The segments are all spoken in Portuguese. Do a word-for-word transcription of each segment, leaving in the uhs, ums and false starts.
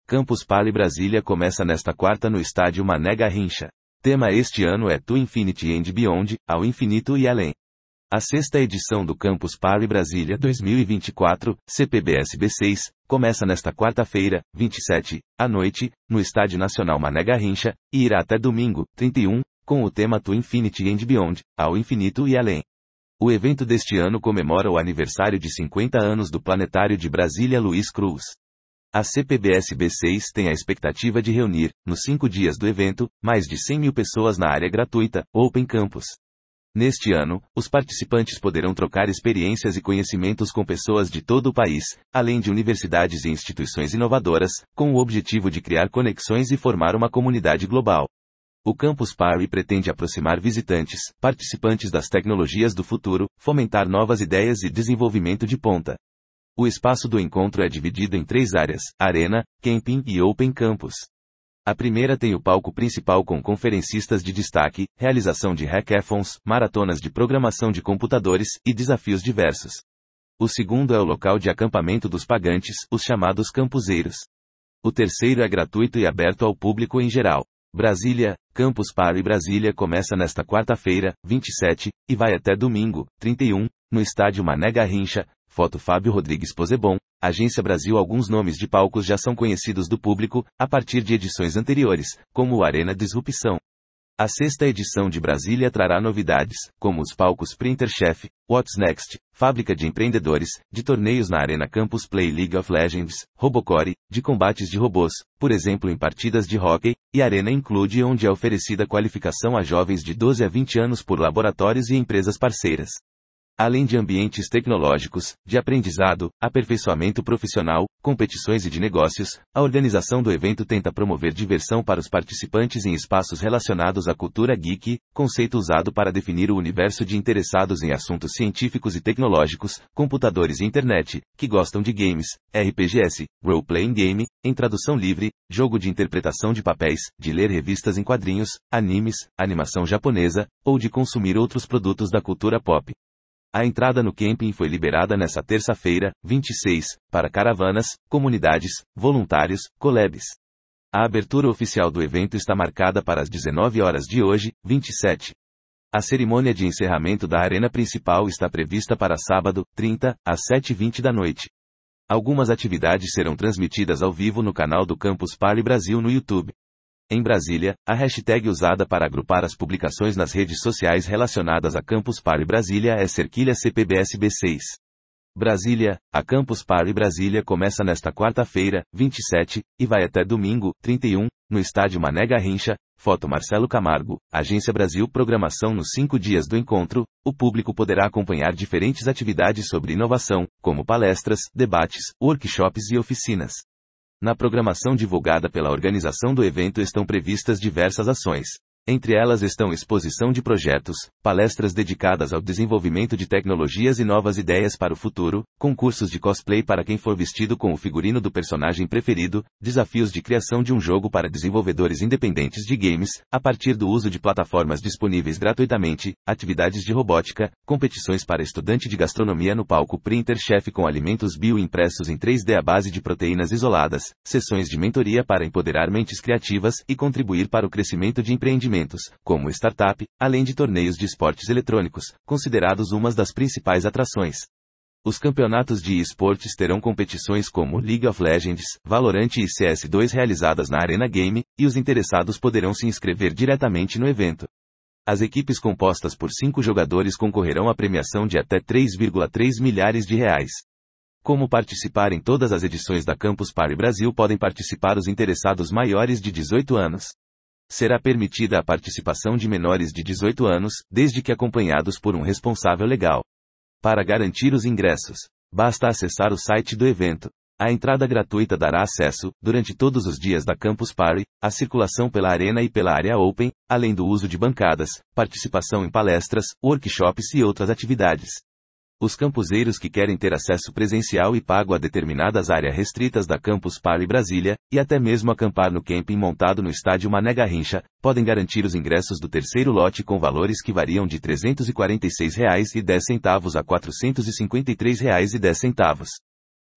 Campus Party Brasília começa nesta quarta no estádio Mané Garrincha. Tema este ano é To Infinity and Beyond, ao infinito e além. A sexta edição do Campus Party Brasília dois mil e vinte e quatro, C P B S B seis, começa nesta quarta-feira, vinte e sete, à noite, no Estádio Nacional Mané Garrincha, e irá até domingo, trinta e um, com o tema To Infinity and Beyond, ao infinito e além. O evento deste ano comemora o aniversário de cinquenta anos do Planetário de Brasília Luiz Cruz. A C P B S B seis tem a expectativa de reunir, nos cinco dias do evento, mais de cem mil pessoas na área gratuita, Open Campus. Neste ano, os participantes poderão trocar experiências e conhecimentos com pessoas de todo o país, além de universidades e instituições inovadoras, com o objetivo de criar conexões e formar uma comunidade global. O Campus Party pretende aproximar visitantes, participantes das tecnologias do futuro, fomentar novas ideias e desenvolvimento de ponta. O espaço do encontro é dividido em três áreas: Arena, Camping e Open Campus. A primeira tem o palco principal com conferencistas de destaque, realização de hackathons, maratonas de programação de computadores e desafios diversos. O segundo é o local de acampamento dos pagantes, os chamados campuseiros. O terceiro é gratuito e aberto ao público em geral. Brasília, Campus Party Brasília começa nesta quarta-feira, vinte e sete, e vai até domingo, trinta e um, no estádio Mané Garrincha. Foto Fábio Rodrigues Posebon, Agência Brasil. Alguns nomes de palcos já são conhecidos do público, a partir de edições anteriores, como o Arena Disrupção. A sexta edição de Brasília trará novidades, como os palcos Printer Chef, What's Next, Fábrica de Empreendedores, de torneios na Arena Campus Play League of Legends, Robocore, de combates de robôs, por exemplo em partidas de hóquei, e Arena Include, onde é oferecida qualificação a jovens de doze a vinte anos por laboratórios e empresas parceiras. Além de ambientes tecnológicos, de aprendizado, aperfeiçoamento profissional, competições e de negócios, a organização do evento tenta promover diversão para os participantes em espaços relacionados à cultura geek, conceito usado para definir o universo de interessados em assuntos científicos e tecnológicos, computadores e internet, que gostam de games, R P G S, role-playing game, em tradução livre, jogo de interpretação de papéis, de ler revistas em quadrinhos, animes, animação japonesa, ou de consumir outros produtos da cultura pop. A entrada no camping foi liberada nesta terça-feira, vinte e seis, para caravanas, comunidades, voluntários, collabs. A abertura oficial do evento está marcada para as dezenove horas de hoje, vinte e sete. A cerimônia de encerramento da arena principal está prevista para sábado, trinta, às sete e vinte da noite. Algumas atividades serão transmitidas ao vivo no canal do Campus Party Brasil no YouTube. Em Brasília, a hashtag usada para agrupar as publicações nas redes sociais relacionadas a Campus Party Brasília é Cerquilha C P B S B seis. Brasília, a Campus Party Brasília começa nesta quarta-feira, vinte e sete, e vai até domingo, trinta e um, no estádio Mané Garrincha. Foto Marcelo Camargo, Agência Brasil. Programação. Nos cinco dias do encontro, o público poderá acompanhar diferentes atividades sobre inovação, como palestras, debates, workshops e oficinas. Na programação divulgada pela organização do evento estão previstas diversas ações. Entre elas estão exposição de projetos, palestras dedicadas ao desenvolvimento de tecnologias e novas ideias para o futuro, concursos de cosplay para quem for vestido com o figurino do personagem preferido, desafios de criação de um jogo para desenvolvedores independentes de games, a partir do uso de plataformas disponíveis gratuitamente, atividades de robótica, competições para estudante de gastronomia no palco Printer Chef com alimentos bioimpressos em três D à base de proteínas isoladas, sessões de mentoria para empoderar mentes criativas e contribuir para o crescimento de empreendimentos, como startup, além de torneios de esportes eletrônicos, considerados uma das principais atrações. Os campeonatos de esportes terão competições como League of Legends, Valorant e C S dois realizadas na Arena Game, e os interessados poderão se inscrever diretamente no evento. As equipes compostas por cinco jogadores concorrerão à premiação de até três vírgula três milhares de reais. Como participar em todas as edições da Campus Party Brasil? Podem participar os interessados maiores de dezoito anos. Será permitida a participação de menores de dezoito anos, desde que acompanhados por um responsável legal. Para garantir os ingressos, basta acessar o site do evento. A entrada gratuita dará acesso, durante todos os dias da Campus Party, à circulação pela arena e pela área Open, além do uso de bancadas, participação em palestras, workshops e outras atividades. Os campuseiros que querem ter acesso presencial e pago a determinadas áreas restritas da Campus Party Brasília, e até mesmo acampar no camping montado no estádio Mané Garrincha, podem garantir os ingressos do terceiro lote com valores que variam de trezentos e quarenta e seis reais e dez centavos a quatrocentos e cinquenta e três reais e dez centavos.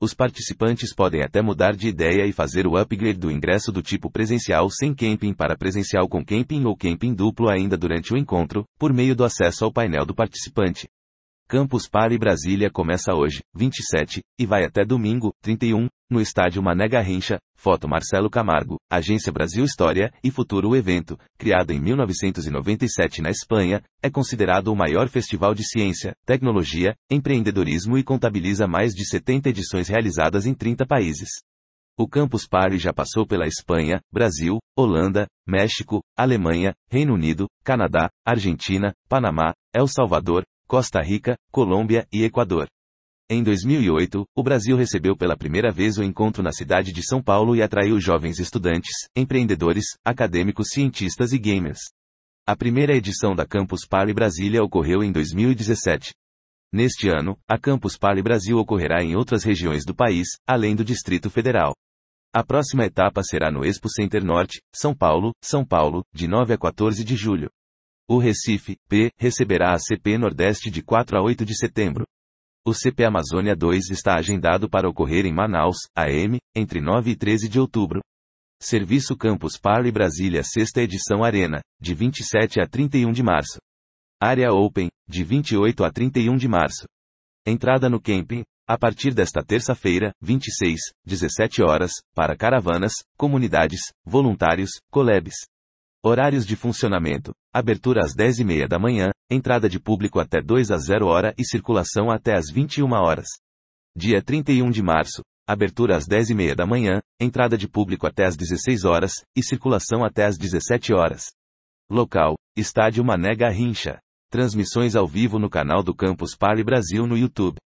Os participantes podem até mudar de ideia e fazer o upgrade do ingresso do tipo presencial sem camping para presencial com camping ou camping duplo ainda durante o encontro, por meio do acesso ao painel do participante. Campus Party Brasília começa hoje, vinte e sete, e vai até domingo, trinta e um, no estádio Mané Garrincha. Foto Marcelo Camargo, Agência Brasil História e Futuro. O evento, criado em mil novecentos e noventa e sete na Espanha, é considerado o maior festival de ciência, tecnologia, empreendedorismo e contabiliza mais de setenta edições realizadas em trinta países. O Campus Party já passou pela Espanha, Brasil, Holanda, México, Alemanha, Reino Unido, Canadá, Argentina, Panamá, El Salvador, Costa Rica, Colômbia e Equador. Em dois mil e oito, o Brasil recebeu pela primeira vez o encontro na cidade de São Paulo e atraiu jovens estudantes, empreendedores, acadêmicos, cientistas e gamers. A primeira edição da Campus Party Brasília ocorreu em dois mil e dezessete. Neste ano, a Campus Party Brasil ocorrerá em outras regiões do país, além do Distrito Federal. A próxima etapa será no Expo Center Norte, São Paulo, São Paulo, de nove a quatorze de julho. O Recife, P, receberá a C P Nordeste de quatro a oito de setembro. O C P Amazônia dois está agendado para ocorrer em Manaus, A M, entre nove e treze de outubro. Serviço Campus Party Brasília sexta edição Arena, de vinte e sete a trinta e um de março. Área Open, de vinte e oito a trinta e um de março. Entrada no camping, a partir desta terça-feira, vinte e seis, dezessete horas, para caravanas, comunidades, voluntários, collabs. Horários de funcionamento. Abertura às dez e meia da manhã, entrada de público até duas às zero hora e circulação até às vinte e uma horas. Dia trinta e um de março. Abertura às dez e meia da manhã, entrada de público até às dezesseis horas e circulação até às dezessete horas. Local: Estádio Mané Garrincha. Transmissões ao vivo no canal do Campus Party Brasil no YouTube.